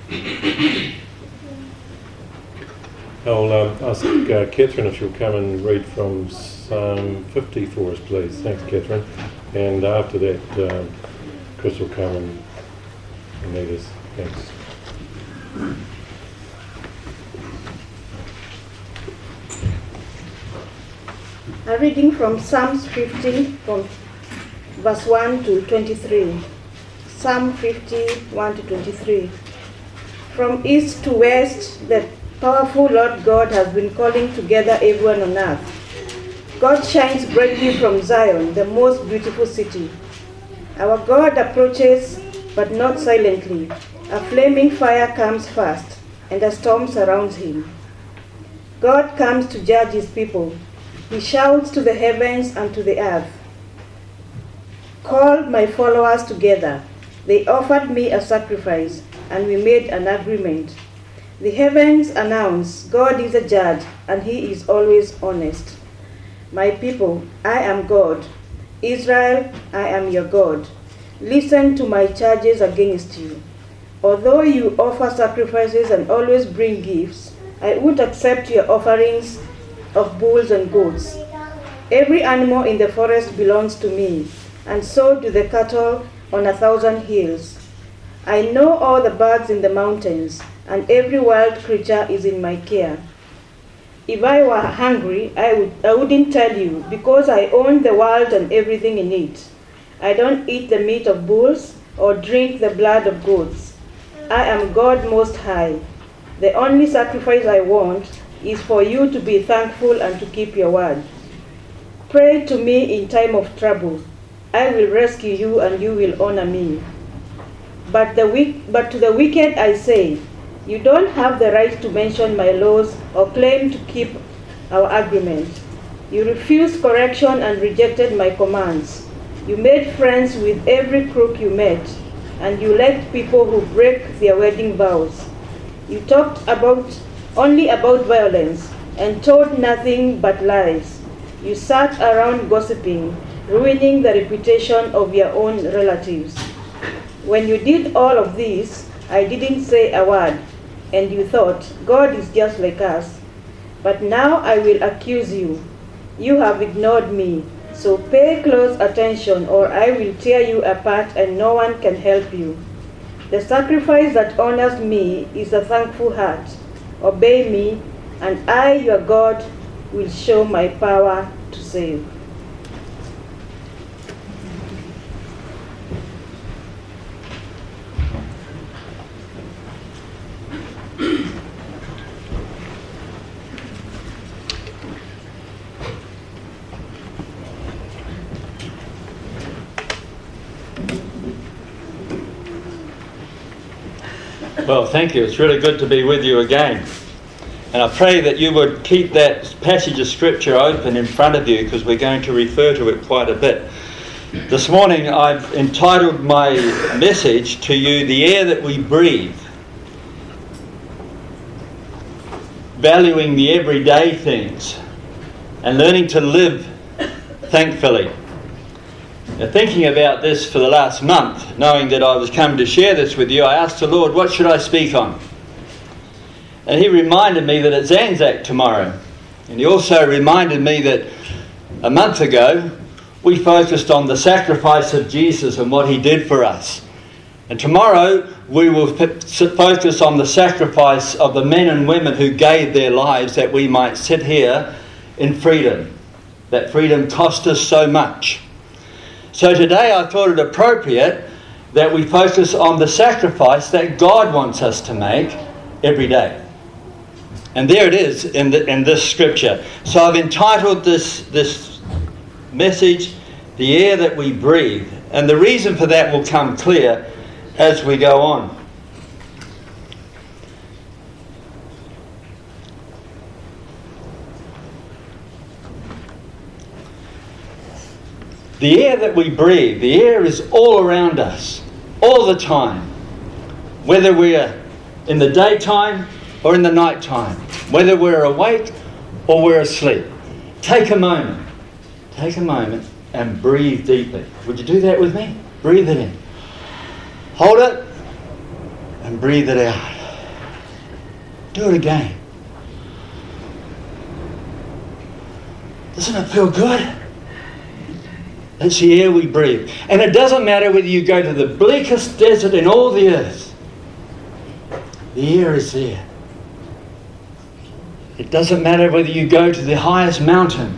I'll ask Catherine if she'll come and read from Psalm 50 for us, please. Thanks, Catherine. And after that, Chris will come and lead us. Thanks. A reading from Psalms 50, from verse 1 to 23. Psalm 50, 1 to 23. From east to west, the powerful Lord God has been calling together everyone on earth. God shines brightly from Zion, the most beautiful city. Our God approaches, but not silently. A flaming fire comes fast, and a storm surrounds him. God comes to judge his people. He shouts to the heavens and to the earth. Called my followers together. They offered me a sacrifice, and we made an agreement. The heavens announce, God is a judge, and he is always honest. My people, I am God. Israel, I am your God. Listen to my charges against you. Although you offer sacrifices and always bring gifts, I would accept your offerings of bulls and goats. Every animal in the forest belongs to me, and so do the cattle on 1,000 hills. I know all the birds in the mountains, and every wild creature is in my care. If I were hungry, I wouldn't tell you, because I own the world and everything in it. I don't eat the meat of bulls or drink the blood of goats. I am God Most High. The only sacrifice I want is for you to be thankful and to keep your word. Pray to me in time of trouble. I will rescue you and you will honor me. But to the wicked I say, you don't have the right to mention my laws or claim to keep our agreement. You refused correction and rejected my commands. You made friends with every crook you met, and you liked people who break their wedding vows. You talked only about violence and told nothing but lies. You sat around gossiping, ruining the reputation of your own relatives. When you did all of this, I didn't say a word, and you thought, God is just like us. But now I will accuse you. You have ignored me, so pay close attention or I will tear you apart and no one can help you. The sacrifice that honors me is a thankful heart. Obey me, and I, your God, will show my power to save. Well, thank you. It's really good to be with you again. And I pray that you would keep that passage of Scripture open in front of you because we're going to refer to it quite a bit. This morning I've entitled my message to you, The Air That We Breathe. Valuing the everyday things and learning to live thankfully. Now, thinking about this for the last month, knowing that I was coming to share this with you, I asked the Lord, what should I speak on? And he reminded me that it's Anzac tomorrow. And he also reminded me that a month ago, we focused on the sacrifice of Jesus and what he did for us. And tomorrow, we will focus on the sacrifice of the men and women who gave their lives that we might sit here in freedom. That freedom cost us so much. So today I thought it appropriate that we focus on the sacrifice that God wants us to make every day. And there it is in this scripture. So I've entitled this message, The Air That We Breathe. And the reason for that will come clear as we go on. The air that we breathe, the air is all around us, all the time. Whether we're in the daytime or in the nighttime, whether we're awake or we're asleep. Take a moment and breathe deeply. Would you do that with me? Breathe it in. Hold it and breathe it out. Do it again. Doesn't it feel good? That's the air we breathe. And it doesn't matter whether you go to the bleakest desert in all the earth. The air is there. It doesn't matter whether you go to the highest mountain.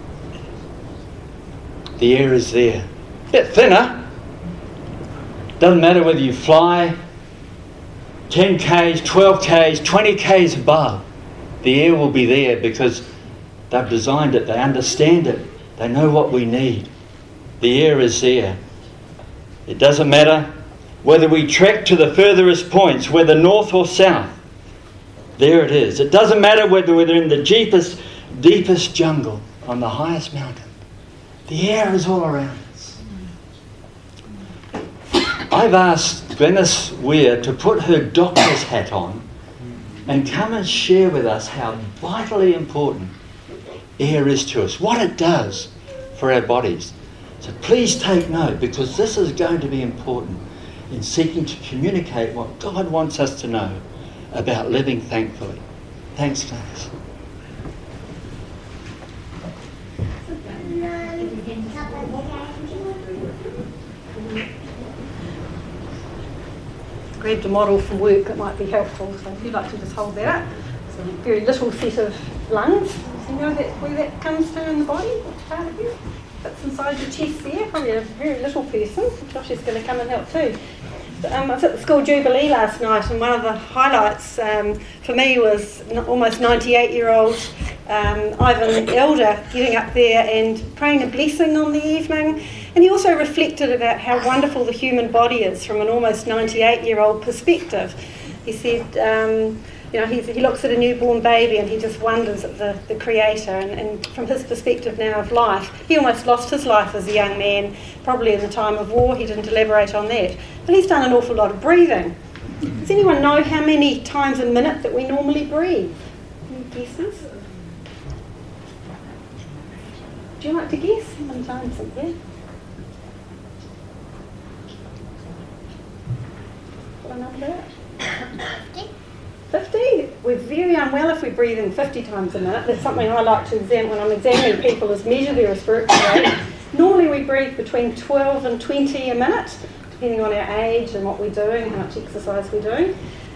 The air is there. A bit thinner. Doesn't matter whether you fly 10 k's, 12 k's, 20 k's above. The air will be there because they've designed it. They understand it. They know what we need. The air is there. It doesn't matter whether we trek to the furthest points, whether north or south. There it is. It doesn't matter whether we're in the deepest jungle on the highest mountain. The air is all around us. I've asked Glenys Weir to put her doctor's hat on and come and share with us how vitally important air is to us, what it does for our bodies. So please take note, because this is going to be important in seeking to communicate what God wants us to know about living thankfully. Thanks, Glenys. Grabbed a model from work that might be helpful, so if you'd like to just hold that up. It's a very little set of lungs. So you know where that comes to in the body? Which part of you? That's inside your chest there. Probably a very little person. Josh is going to come and help too. I was at the school jubilee last night, and one of the highlights for me was almost 98-year-old Ivan Elder getting up there and praying a blessing on the evening. And he also reflected about how wonderful the human body is from an almost 98-year-old perspective. He said, he looks at a newborn baby and he just wonders at the Creator. And from his perspective now of life, he almost lost his life as a young man, probably in the time of war. He didn't elaborate on that. But he's done an awful lot of breathing. Does anyone know how many times a minute that we normally breathe? Any guesses? Do you like to guess? How many times? Yeah. What a number? 50? We're very unwell if we're breathing 50 times a minute. That's something I like to examine when I'm examining people, is measure their respiratory rate. Normally we breathe between 12 and 20 a minute, depending on our age and what we're doing, how much exercise we're doing.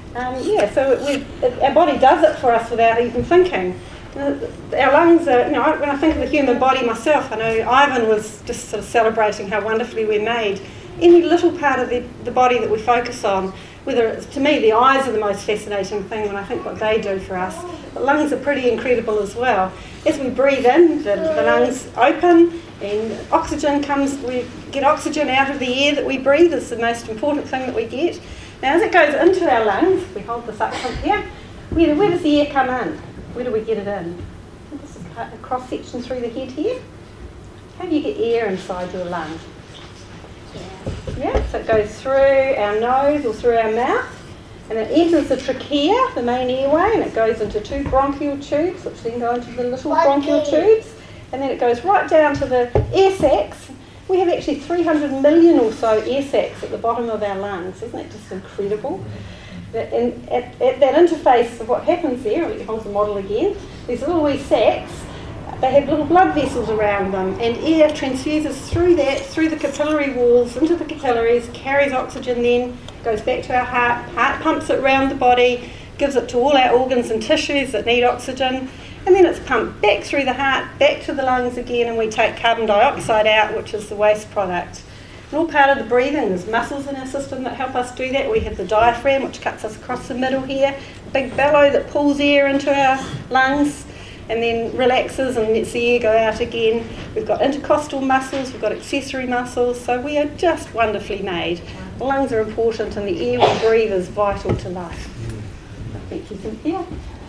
So our body does it for us without even thinking. Our lungs are, when I think of the human body myself, I know Ivan was just sort of celebrating how wonderfully we're made. Any little part of the body that we focus on, whether it's, to me, the eyes are the most fascinating thing when I think what they do for us. The lungs are pretty incredible as well. As we breathe in, the lungs open and oxygen comes, we get oxygen out of the air that we breathe. It's the most important thing that we get. Now as it goes into our lungs, we hold this up from here, where does the air come in? Where do we get it in? This is a cross section through the head here. How do you get air inside your lung? Yeah, so it goes through our nose or through our mouth, and it enters the trachea, the main airway, and it goes into two bronchial tubes, which then go into the little bronchial tubes, and then it goes right down to the air sacs. We have actually 300 million or so air sacs at the bottom of our lungs. Isn't that just incredible? And at that interface of what happens there, I'll let you hold the model again, these little wee sacs, they have little blood vessels around them, and air transfuses through the capillary walls, into the capillaries, carries oxygen then, goes back to our heart pumps it around the body, gives it to all our organs and tissues that need oxygen, and then it's pumped back through the heart, back to the lungs again, and we take carbon dioxide out, which is the waste product. And all part of the breathing, there's muscles in our system that help us do that. We have the diaphragm, which cuts us across the middle here, a big bellow that pulls air into our lungs, and then relaxes and lets the air go out again. We've got intercostal muscles, we've got accessory muscles, so we are just wonderfully made. The lungs are important and the air we breathe is vital to life. Thank you, Cynthia.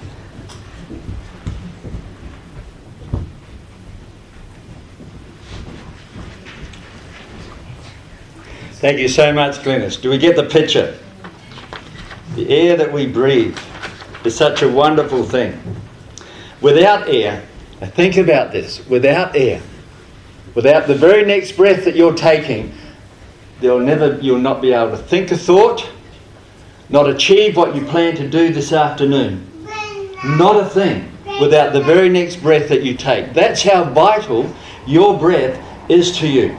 Thank you so much, Glenys. Do we get the picture? The air that we breathe is such a wonderful thing. Without air, now think about this, without air, without the very next breath that you're taking, you'll not be able to think a thought, not achieve what you plan to do this afternoon. not a thing without the very next breath that you take. That's how vital your breath is to you.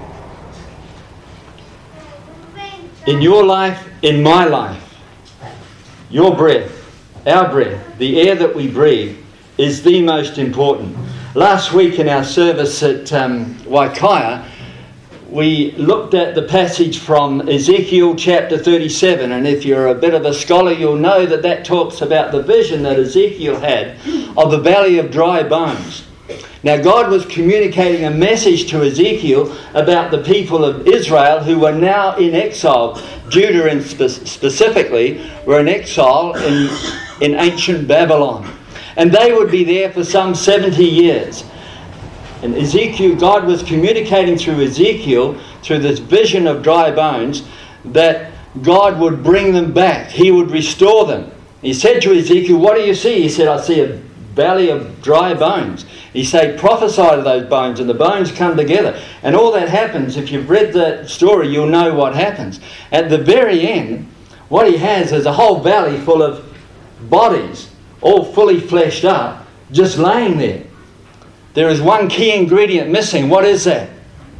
In your life, in my life, your breath, our breath, the air that we breathe is the most important. Last week in our service at Waikaya, we looked at the passage from Ezekiel chapter 37, and if you're a bit of a scholar, you'll know that that talks about the vision that Ezekiel had of the valley of dry bones. Now, God was communicating a message to Ezekiel about the people of Israel who were now in exile. Judah, and specifically, were in exile in ancient Babylon. And they would be there for some 70 years. And Ezekiel, God was communicating through Ezekiel, through this vision of dry bones, that God would bring them back. He would restore them. He said to Ezekiel, "What do you see?" He said, "I see a valley of dry bones." He said, "Prophesy to those bones," and the bones come together. And all that happens, if you've read that story, you'll know what happens. At the very end, what he has is a whole valley full of bodies, all fully fleshed up, just laying there. There is one key ingredient missing. What is that?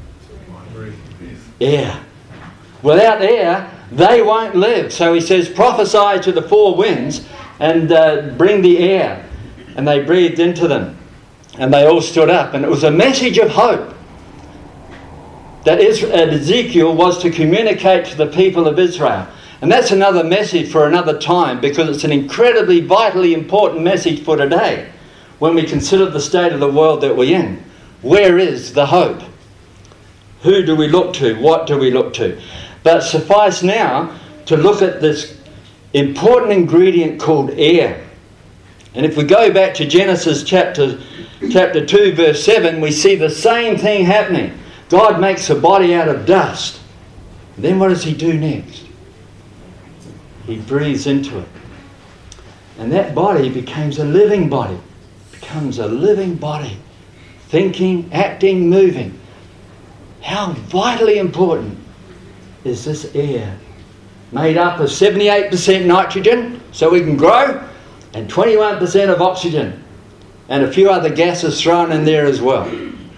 Air. Without air, they won't live. So he says, prophesy to the four winds and bring the air. And they breathed into them. And they all stood up. And it was a message of hope that Ezekiel was to communicate to the people of Israel. And that's another message for another time, because it's an incredibly, vitally important message for today when we consider the state of the world that we're in. Where is the hope? Who do we look to? What do we look to? But suffice now to look at this important ingredient called air. And if we go back to Genesis chapter 2 verse 7, we see the same thing happening. God makes a body out of dust. And then what does he do next? He breathes into it. And that body becomes a living body. Becomes a living body. Thinking, acting, moving. How vitally important is this air? Made up of 78% nitrogen, so we can grow, and 21% of oxygen. And a few other gases thrown in there as well.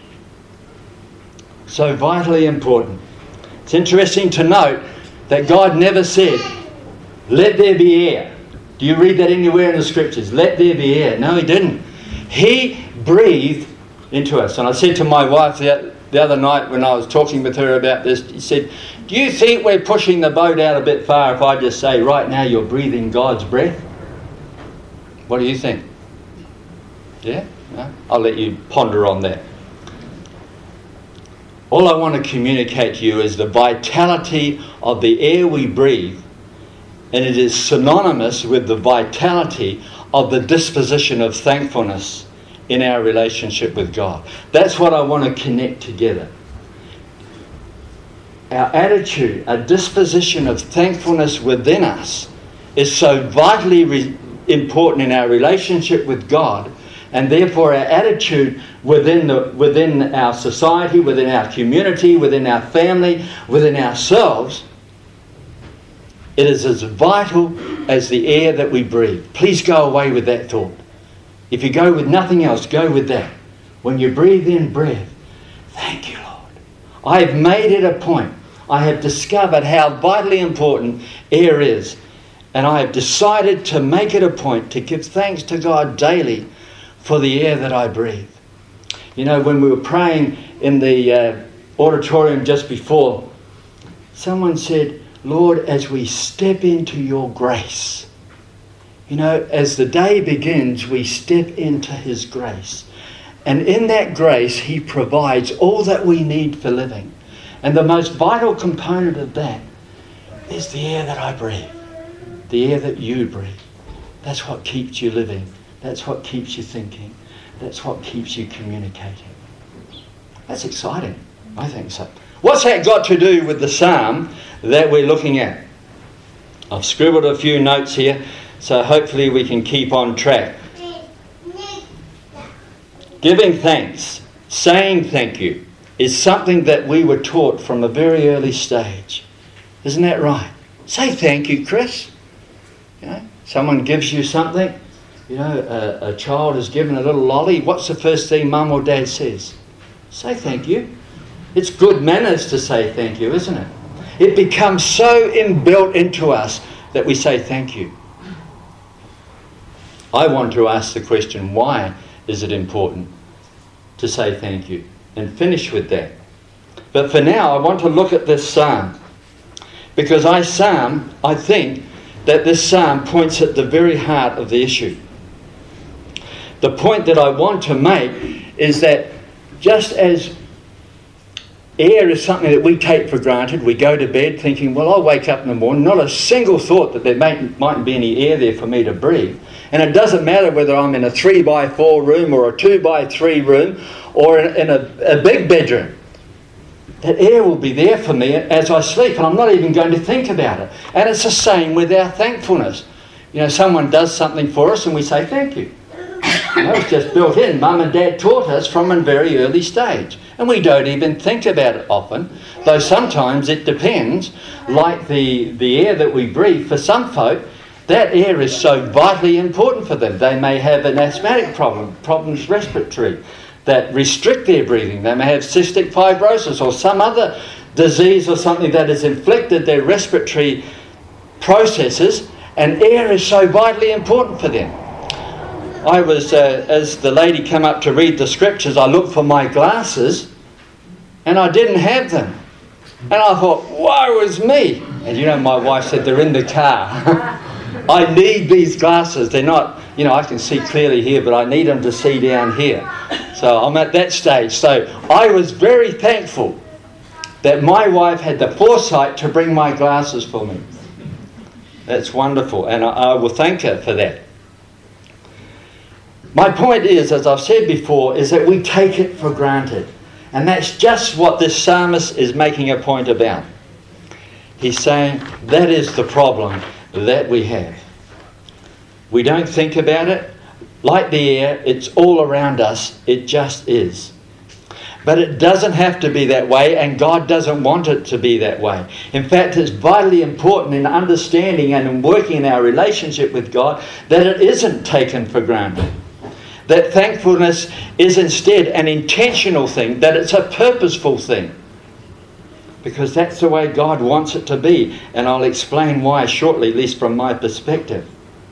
So vitally important. It's interesting to note that God never said, "Let there be air." Do you read that anywhere in the scriptures? Let there be air. No, he didn't. He breathed into us. And I said to my wife the other night when I was talking with her about this, he said, "Do you think we're pushing the boat out a bit far if I just say, right now you're breathing God's breath?" What do you think? Yeah? No? I'll let you ponder on that. All I want to communicate to you is the vitality of the air we breathe, and it is synonymous with the vitality of the disposition of thankfulness in our relationship with God. That's what I want to connect together. Our attitude, a disposition of thankfulness within us is so vitally important in our relationship with God, and therefore our attitude within our society, within our community, within our family, within ourselves, it is as vital as the air that we breathe. Please go away with that thought. If you go with nothing else, go with that. When you breathe in breath, thank you, Lord. I have made it a point. I have discovered how vitally important air is. And I have decided to make it a point to give thanks to God daily for the air that I breathe. You know, when we were praying in the auditorium just before, someone said, "Lord, as we step into your grace," you know, as the day begins, we step into his grace. And in that grace, he provides all that we need for living. And the most vital component of that is the air that I breathe. The air that you breathe. That's what keeps you living. That's what keeps you thinking. That's what keeps you communicating. That's exciting. I think so. What's that got to do with the psalm that we're looking at? I've scribbled a few notes here, so hopefully we can keep on track. Giving thanks, saying thank you, is something that we were taught from a very early stage. Isn't that right? Say thank you, Chris. You know, someone gives you something, You know, a child is given a little lolly. What's the first thing mum or dad says? Say thank you. It's good manners to say thank you, isn't it? It becomes so inbuilt into us that we say thank you. I want to ask the question, why is it important to say thank you? And finish with that. But for now, I want to look at this psalm. Because I think that this psalm points at the very heart of the issue. The point that I want to make is that just as air is something that we take for granted, we go to bed thinking, well, I'll wake up in the morning, not a single thought that there mightn't be any air there for me to breathe. And it doesn't matter whether I'm in a 3x4 room or a 2x3 room or in a big bedroom. That air will be there for me as I sleep, and I'm not even going to think about it. And it's the same with our thankfulness. You know, someone does something for us and we say thank you. You know, it's just built in. Mum and Dad taught us from a very early stage. And we don't even think about it often, though sometimes it depends. Like the air that we breathe, for some folk, that air is so vitally important for them. They may have an asthmatic problems respiratory, that restrict their breathing. They may have cystic fibrosis or some other disease or something that has inflicted their respiratory processes, and air is so vitally important for them. I was, as the lady came up to read the scriptures, I looked for my glasses and I didn't have them. And I thought, woe is me. And you know, my wife said, they're in the car. I need these glasses. They're not, you know, I can see clearly here, but I need them to see down here. So I'm at that stage. So I was very thankful that my wife had the foresight to bring my glasses for me. That's wonderful, and I will thank her for that. My point is, as I've said before, is that we take it for granted. And that's just what this psalmist is making a point about. He's saying that is the problem that we have. We don't think about it. Like the air, it's all around us. It just is. But it doesn't have to be that way, and God doesn't want it to be that way. In fact, it's vitally important in understanding and in working in our relationship with God that it isn't taken for granted. That thankfulness is instead an intentional thing, that it's a purposeful thing. Because that's the way God wants it to be. And I'll explain why shortly, at least from my perspective.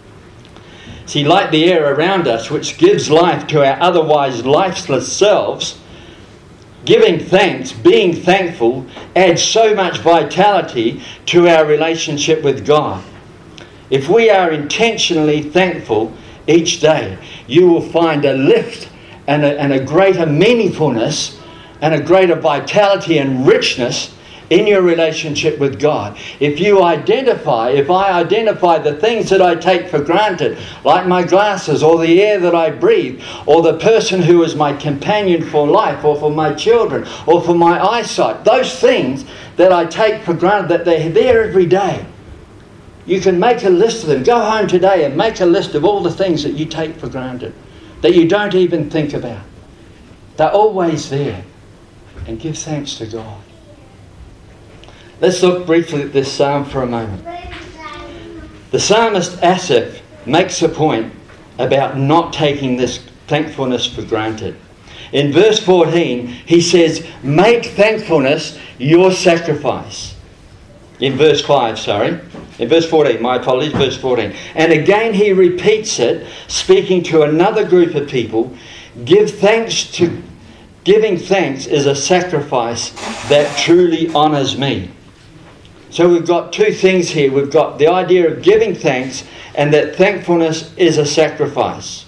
See, like the air around us, which gives life to our otherwise lifeless selves, giving thanks, being thankful, adds so much vitality to our relationship with God. If we are intentionally thankful each day, you will find a lift and a greater meaningfulness and a greater vitality and richness in your relationship with God. If I identify the things that I take for granted, like my glasses or the air that I breathe, or the person who is my companion for life, or for my children, or for my eyesight, those things that I take for granted, that they're there every day. You can make a list of them. Go home today and make a list of all the things that you take for granted, that you don't even think about. They're always there. And give thanks to God. Let's look briefly at this psalm for a moment. The psalmist Asaph makes a point about not taking this thankfulness for granted. In verse 14, he says, make thankfulness your sacrifice. In verse 5, In verse 14, my apologies, verse 14. And again he repeats it, speaking to another group of people. Giving thanks is a sacrifice that truly honours me. So we've got two things here. We've got the idea of giving thanks, and that thankfulness is a sacrifice.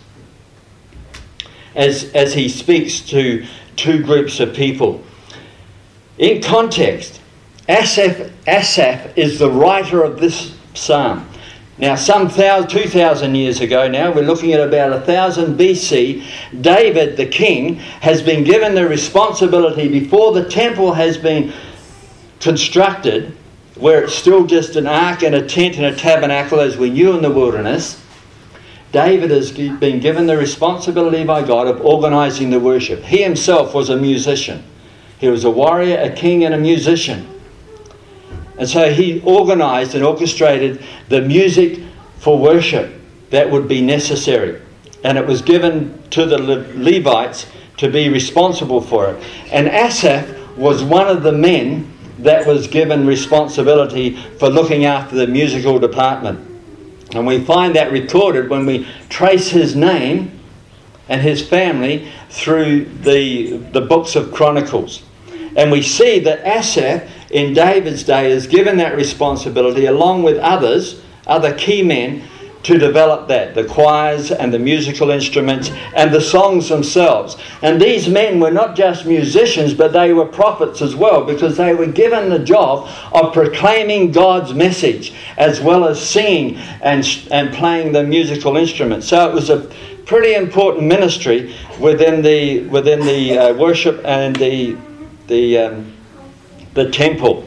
As he speaks to two groups of people. In context, Asaph is the writer of this psalm. Now, some 2,000 years ago now, we're looking at about 1000 BC, David, the king, has been given the responsibility, before the temple has been constructed, where it's still just an ark and a tent and a tabernacle as we knew in the wilderness. David has been given the responsibility by God of organising the worship. He himself was a musician. He was a warrior, a king and a musician. And so he organised and orchestrated the music for worship. that would be necessary. And it was given to the Levites to be responsible for it. And Asaph was one of the men that was given responsibility for looking after the musical department. And we find that recorded when we trace his name and his family through the books of Chronicles. And we see that Asaph in David's day is given that responsibility along with other key men, to develop that, the choirs and the musical instruments and the songs themselves. And these men were not just musicians, but they were prophets as well, because they were given the job of proclaiming God's message as well as singing and playing the musical instruments. So it was a pretty important ministry within the worship and the temple.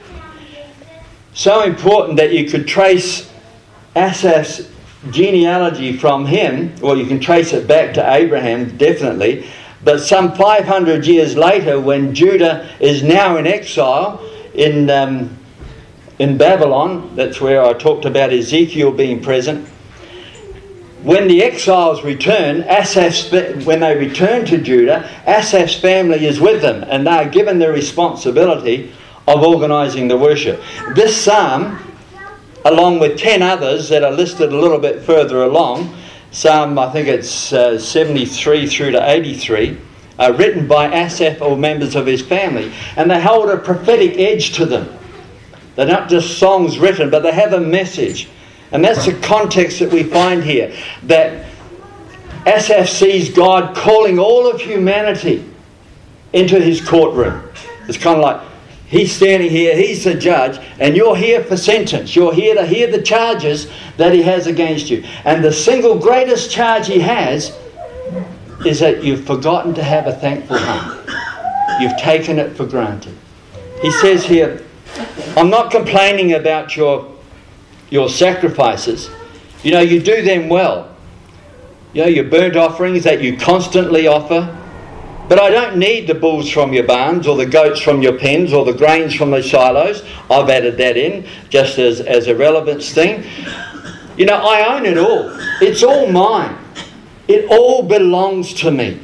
So important that you could trace Asaph's genealogy from him. Well, you can trace it back to Abraham, definitely. But some 500 years later, when Judah is now in exile in Babylon, that's where I talked about Ezekiel being present. When the exiles return, when they return to Judah, Asaph's family is with them, and they are given the responsibility of organising the worship. This psalm, along with 10 others that are listed a little bit further along, Psalm, I think it's 73 through to 83, are written by Asaph or members of his family, and they hold a prophetic edge to them. They're not just songs written, but they have a message. And that's the context that we find here, that Asaph sees God calling all of humanity into his courtroom. It's kind of like, he's standing here, he's the judge, and you're here for sentence. You're here to hear the charges that he has against you. And the single greatest charge he has is that you've forgotten to have a thankful heart. You've taken it for granted. He says here, I'm not complaining about your sacrifices. You know, you do them well. You know, your burnt offerings that you constantly offer. But I don't need the bulls from your barns, or the goats from your pens, or the grains from the silos. I've added that in just as a relevance thing. You know, I own it all. It's all mine. It all belongs to me.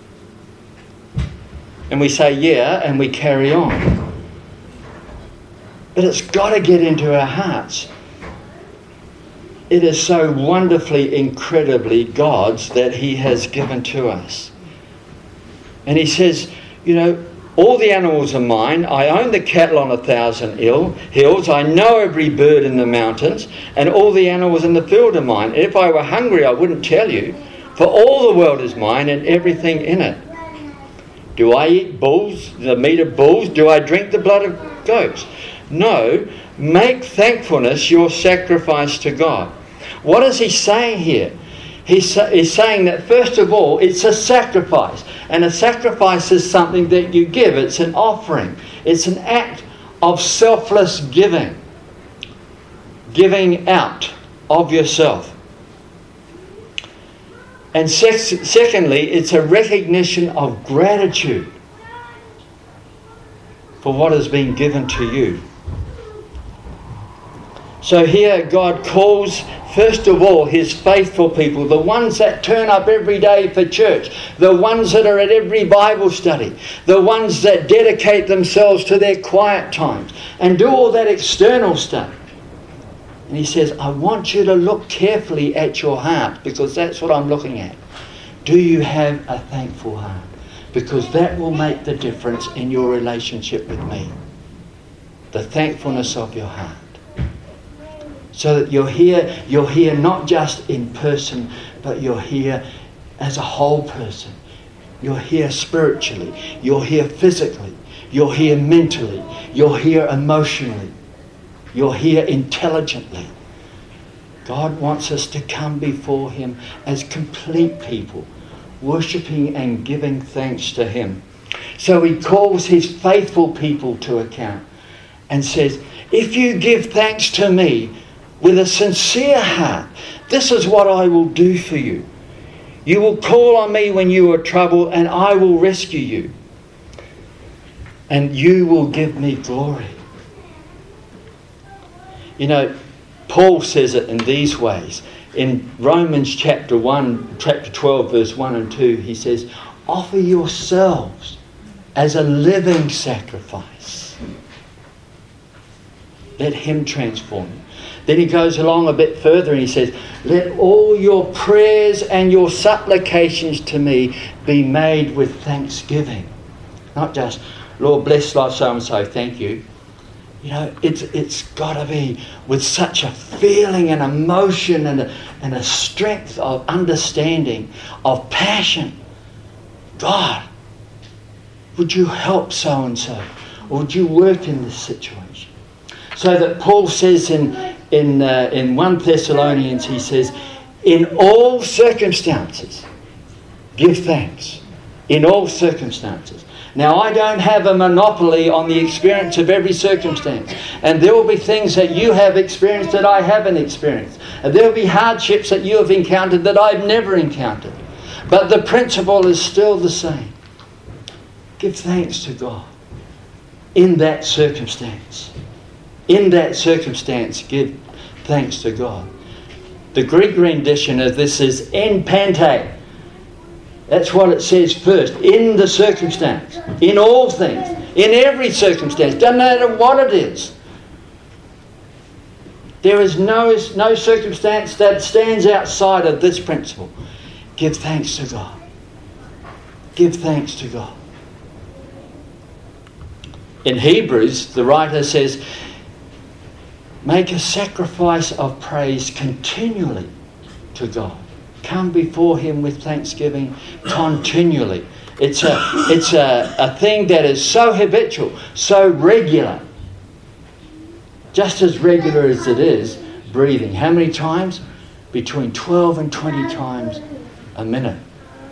And we say, yeah, and we carry on. But it's got to get into our hearts. It is so wonderfully, incredibly God's that he has given to us. And he says, you know, all the animals are mine. I own the cattle on 1,000 hills. I know every bird in the mountains, and all the animals in the field are mine. If I were hungry, I wouldn't tell you, for all the world is mine and everything in it. Do I eat bulls, the meat of bulls? Do I drink the blood of goats? No, make thankfulness your sacrifice to God. What is he saying here? He's saying that first of all, it's a sacrifice. And a sacrifice is something that you give. It's an offering. It's an act of selfless giving. Giving out of yourself. And secondly, it's a recognition of gratitude for what has been given to you. So here God calls, first of all, his faithful people, the ones that turn up every day for church, the ones that are at every Bible study, the ones that dedicate themselves to their quiet times and do all that external stuff. And he says, I want you to look carefully at your heart, because that's what I'm looking at. Do you have a thankful heart? Because that will make the difference in your relationship with me. The thankfulness of your heart. So that you're here not just in person, but you're here as a whole person. You're here spiritually. You're here physically. You're here mentally. You're here emotionally. You're here intelligently. God wants us to come before him as complete people, worshipping and giving thanks to him. So he calls his faithful people to account and says, if you give thanks to me with a sincere heart, this is what I will do for you. You will call on me when you are troubled, and I will rescue you. And you will give me glory. You know, Paul says it in these ways. in Romans chapter 12, verse 1 and 2, he says, offer yourselves as a living sacrifice. Let him transform you. Then he goes along a bit further and he says, let all your prayers and your supplications to me be made with thanksgiving. Not just, Lord, bless life so-and-so, thank you. You know, it's got to be with such a feeling and emotion and a strength of understanding, of passion. God, would you help so-and-so? Or would you work in this situation? So that Paul says in 1 Thessalonians, he says, in all circumstances, give thanks. In all circumstances. Now, I don't have a monopoly on the experience of every circumstance. And there will be things that you have experienced that I haven't experienced. And there will be hardships that you have encountered that I've never encountered. But the principle is still the same. Give thanks to God in that circumstance. In that circumstance, give thanks to God. The Greek rendition of this is en pante. That's what it says first. In the circumstance. In all things. In every circumstance. Doesn't matter what it is. There is no circumstance that stands outside of this principle. Give thanks to God. Give thanks to God. In Hebrews, the writer says, make a sacrifice of praise continually to God. Come before him with thanksgiving continually. It's a thing that is so habitual, so regular. Just as regular as it is breathing. How many times? Between 12 and 20 times a minute.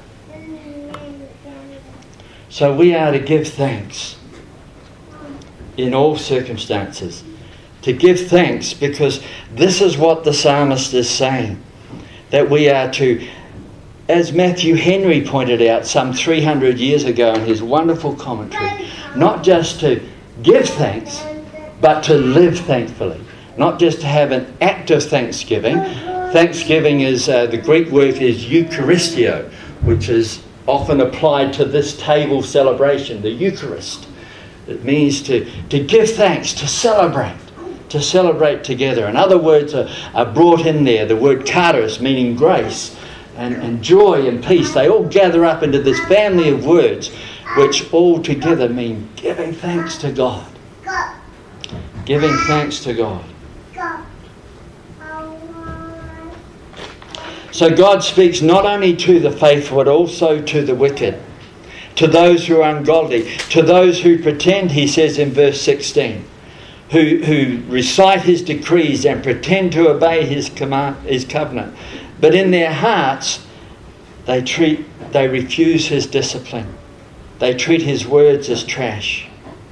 So we are to give thanks in all circumstances. To give thanks because this is what the psalmist is saying. That we are to, as Matthew Henry pointed out some 300 years ago in his wonderful commentary, not just to give thanks, but to live thankfully. Not just to have an act of thanksgiving. Thanksgiving is, the Greek word is Eucharistio, which is often applied to this table celebration, the Eucharist. It means to give thanks, to celebrate together. And other words are brought in there. The word charis, meaning grace, and joy and peace. They all gather up into this family of words, which all together mean giving thanks to God. Giving thanks to God. So God speaks not only to the faithful, but also to the wicked. To those who are ungodly. To those who pretend, he says in verse 16. Who recite his decrees and pretend to obey his covenant. But in their hearts, they refuse his discipline. They treat his words as trash.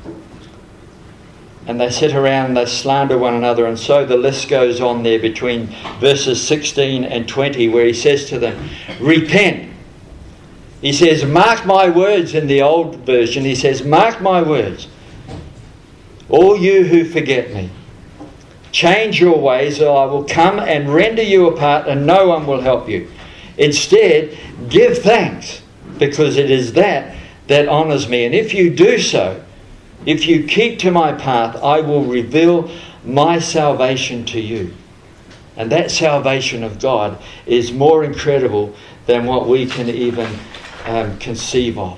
And they sit around and they slander one another. And so the list goes on there between verses 16 and 20 where he says to them, repent. He says, mark my words in the old version. He says, mark my words. All you who forget me, change your ways or I will come and render you apart and no one will help you. Instead, give thanks because it is that honours me. And if you do so, if you keep to my path, I will reveal my salvation to you. And that salvation of God is more incredible than what we can even conceive of.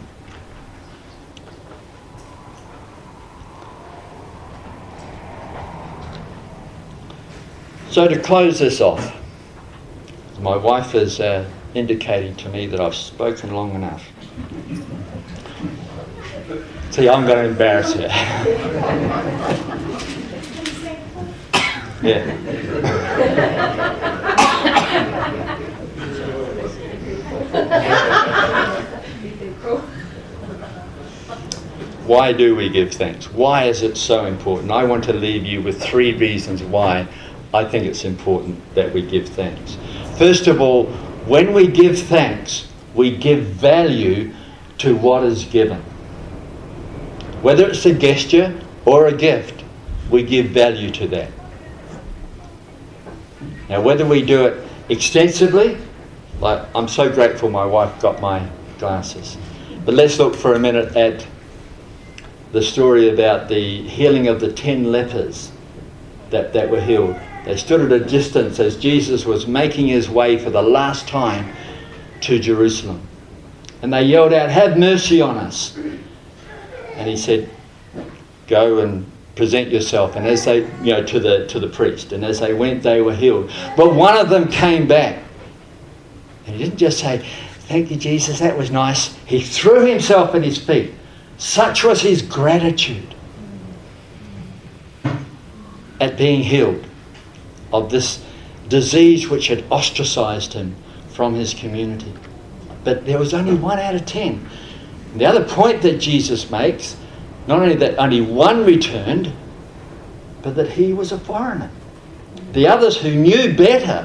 So to close this off, my wife is indicating to me that I've spoken long enough. See, I'm going to embarrass her. Yeah. Why do we give thanks? Why is it so important? I want to leave you with 3 reasons why I think it's important that we give thanks. First of all, when we give thanks, we give value to what is given. Whether it's a gesture or a gift, we give value to that. Now, whether we do it extensively, like I'm so grateful my wife got my glasses. But let's look for a minute at the story about the healing of the 10 lepers that were healed. They stood at a distance as Jesus was making his way for the last time to Jerusalem. And they yelled out, "Have mercy on us." And he said, "Go and present yourself." And as they, to the priest. And as they went, they were healed. But one of them came back. And he didn't just say, "Thank you, Jesus, that was nice." He threw himself at his feet. Such was his gratitude at being healed of this disease which had ostracized him from his community. But there was only 1 out of 10. The other point that Jesus makes, not only that only one returned, but that he was a foreigner. The others who knew better,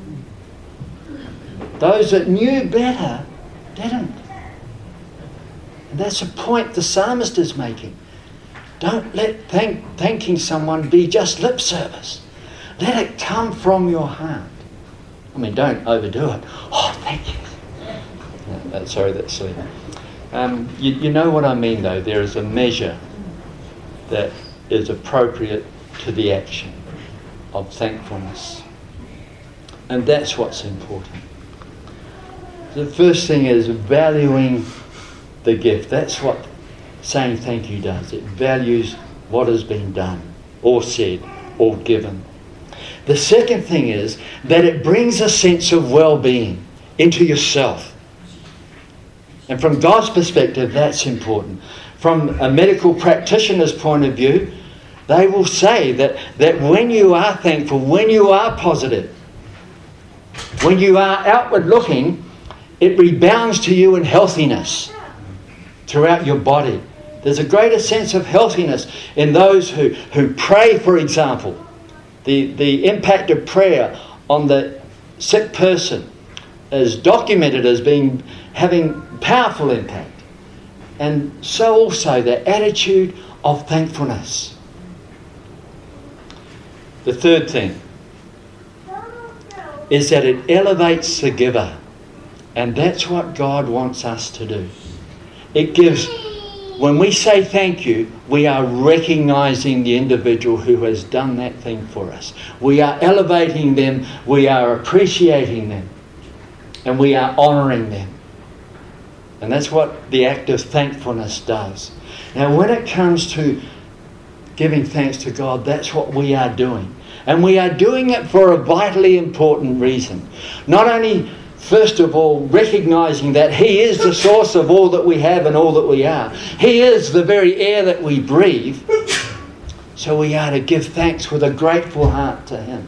those that knew better, didn't. And that's a point the psalmist is making. Don't let thanking someone be just lip service. Let it come from your heart. I mean, don't overdo it. "Oh, thank you." No, sorry, that's silly. You know what I mean, though. There is a measure that is appropriate to the action of thankfulness. And that's what's important. The first thing is valuing the gift. That's what saying thank you does. It values what has been done, or said, or given. The second thing is that it brings a sense of well-being into yourself. And from God's perspective, that's important. From a medical practitioner's point of view, they will say that when you are thankful, when you are positive, when you are outward looking, it rebounds to you in healthiness throughout your body. There's a greater sense of healthiness in those who pray, for example. The impact of prayer on the sick person is documented as having powerful impact. And so also the attitude of thankfulness. The third thing is that it elevates the giver. And that's what God wants us to do. It gives, when we say thank you, we are recognising the individual who has done that thing for us. We are elevating them, we are appreciating them, and we are honouring them. And that's what the act of thankfulness does. Now, when it comes to giving thanks to God, that's what we are doing. And we are doing it for a vitally important reason. Not only, first of all, recognising that He is the source of all that we have and all that we are. He is the very air that we breathe. So we are to give thanks with a grateful heart to Him.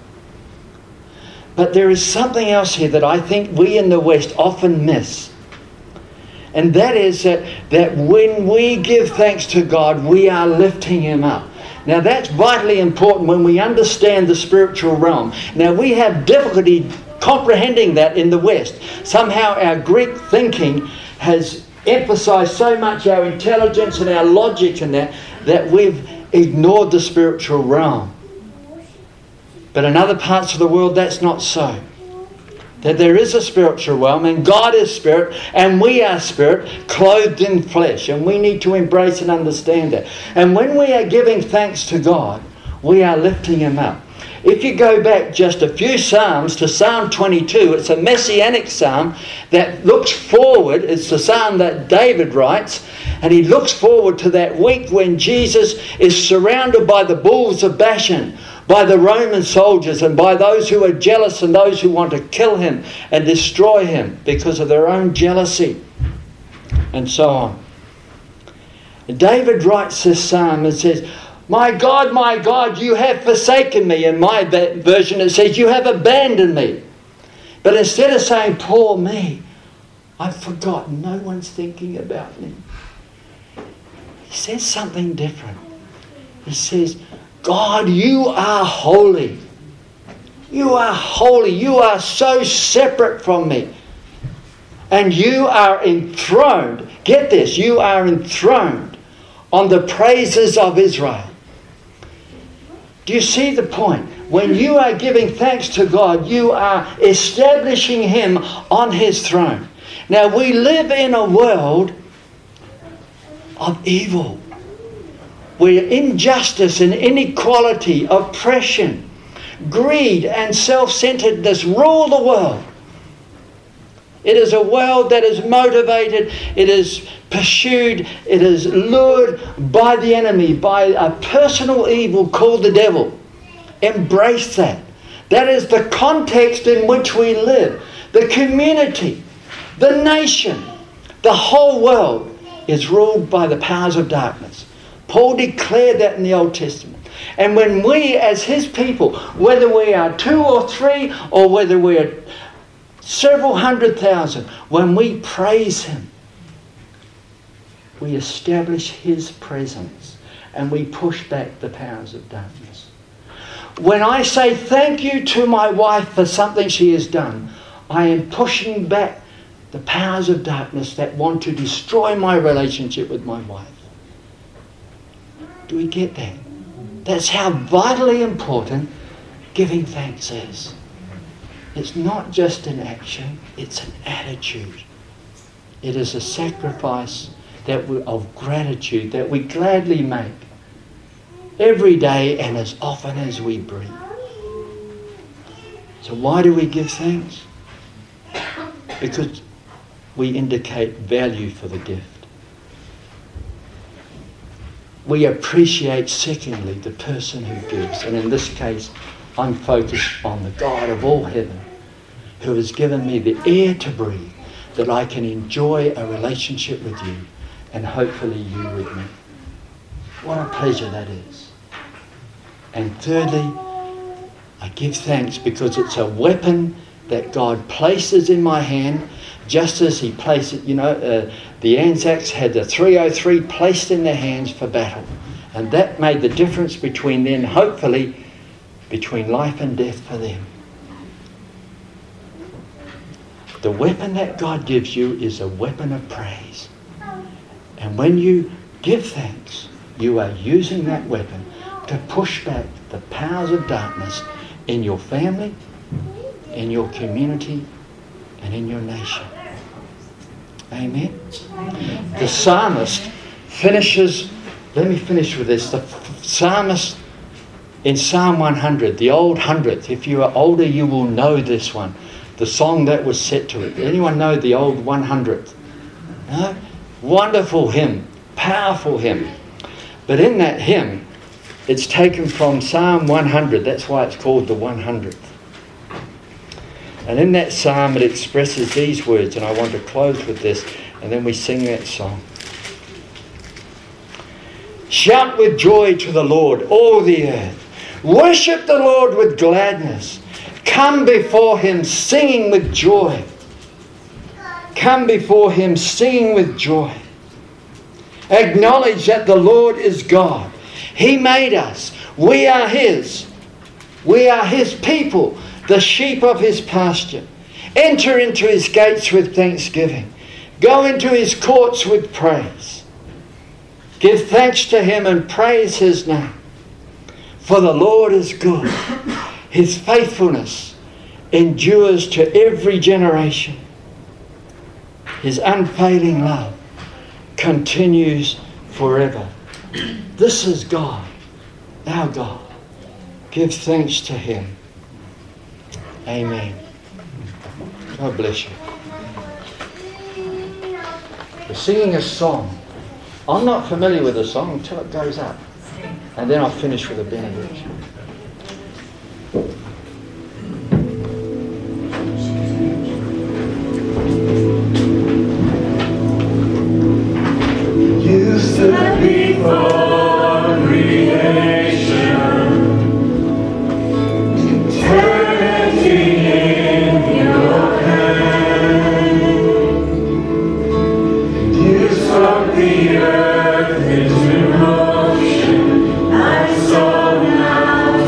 But there is something else here that I think we in the West often miss. And that is that when we give thanks to God, we are lifting Him up. Now that's vitally important when we understand the spiritual realm. Now we have difficulty comprehending that in the West. Somehow our Greek thinking has emphasised so much our intelligence and our logic and that we've ignored the spiritual realm. But in other parts of the world that's not so. That there is a spiritual realm and God is spirit and we are spirit clothed in flesh, and we need to embrace and understand that. And when we are giving thanks to God, we are lifting Him up. If you go back just a few Psalms to Psalm 22, it's a messianic psalm that looks forward. It's the psalm that David writes, and he looks forward to that week when Jesus is surrounded by the bulls of Bashan, by the Roman soldiers and by those who are jealous and those who want to kill Him and destroy Him because of their own jealousy and so on. And David writes this psalm and says, my God, you have forsaken me." In my version it says, "You have abandoned me." But instead of saying, "Poor me, I've forgotten, no one's thinking about me," he says something different. He says, "God, you are holy. You are holy. You are so separate from me. And you are enthroned." Get this, you are enthroned on the praises of Israel. Do you see the point? When you are giving thanks to God, you are establishing Him on His throne. Now, we live in a world of evil, where injustice and inequality, oppression, greed and self-centeredness rule the world. It is a world that is motivated, it is pursued, it is lured by the enemy, by a personal evil called the devil. Embrace that. That is the context in which we live. The community, the nation, the whole world is ruled by the powers of darkness. Paul declared that in the Old Testament. And when we as His people, whether we are 2 or 3 or whether we are several 100,000, when we praise Him, we establish His presence and we push back the powers of darkness. When I say thank you to my wife for something she has done, I am pushing back the powers of darkness that want to destroy my relationship with my wife. Do we get that? That's how vitally important giving thanks is. It's not just an action, it's an attitude. It is a sacrifice of gratitude that we gladly make every day and as often as we breathe. So why do we give thanks? Because we indicate value for the gift. We appreciate, secondly, the person who gives. And in this case, I'm focused on the God of all heaven, who has given me the air to breathe, that I can enjoy a relationship with you, and hopefully you with me. What a pleasure that is. And thirdly, I give thanks because it's a weapon that God places in my hand, just as He placed it, the Anzacs had the 303 placed in their hands for battle. And that made the difference between then, hopefully, between life and death for them. The weapon that God gives you is a weapon of praise. And when you give thanks, you are using that weapon to push back the powers of darkness in your family, in your community, and in your nation. Amen. The psalmist finishes, let me finish with this. The psalmist in Psalm 100, the old 100th, if you are older you will know this one, the song that was set to it. Anyone know the old 100th? No? Wonderful hymn, powerful hymn. But in that hymn, it's taken from Psalm 100, that's why it's called the 100th. And in that psalm it expresses these words, and I want to close with this, and then we sing that song. Shout with joy to the Lord, all the earth. Worship the Lord with gladness. Come before Him singing with joy. Come before Him singing with joy. Acknowledge that the Lord is God. He made us. We are His. We are His people, the sheep of His pasture. Enter into His gates with thanksgiving. Go into His courts with praise. Give thanks to Him and praise His name. For the Lord is good. His faithfulness endures to every generation. His unfailing love continues forever. This is God, our God. Give thanks to Him. Amen. God bless you. We're singing a song. I'm not familiar with the song until it goes up. And then I'll finish with a benediction. Before creation, eternity in your hand. You spoke the earth into motion, and so now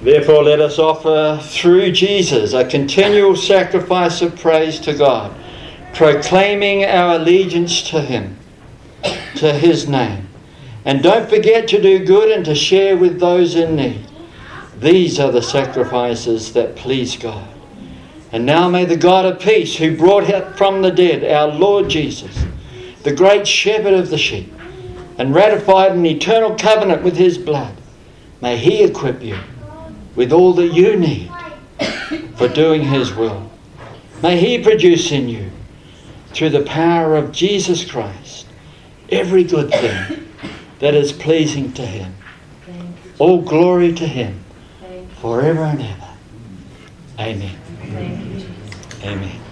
Therefore, let us offer through Jesus a continual sacrifice of praise to God, proclaiming our allegiance to Him, to His name. And don't forget to do good and to share with those in need. These are the sacrifices that please God. And now may the God of peace, who brought out from the dead our Lord Jesus, the great shepherd of the sheep, and ratified an eternal covenant with His blood, may He equip you with all that you need for doing His will. May He produce in you, through the power of Jesus Christ, every good thing that is pleasing to Him. All glory to Him forever and ever. Amen. Amen.